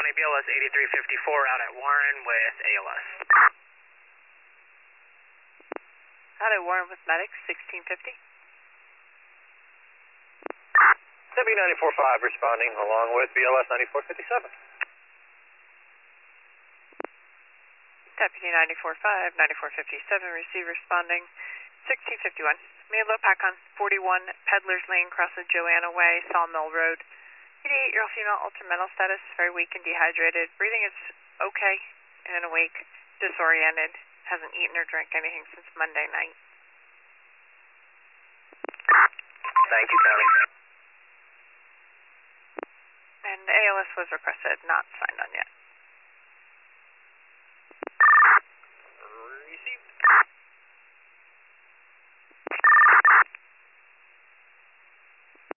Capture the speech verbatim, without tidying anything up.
County, B L S eighty-three fifty-four out at Warren with A L S. Out at Warren with medics, sixteen fifty. W ninety-four five responding along with B L S ninety-four fifty-seven. Deputy ninety-four five, ninety-four fifty-seven, receive responding, sixteen fifty-one. Made low pack on forty-one Peddler's Lane, crosses Joanna Way, Sawmill Road. eighty-eight-year-old female, ultra mental status, very weak and dehydrated. Breathing is okay and awake, disoriented, hasn't eaten or drank anything since Monday night. Thank you, County. And A L S was requested, not signed on yet.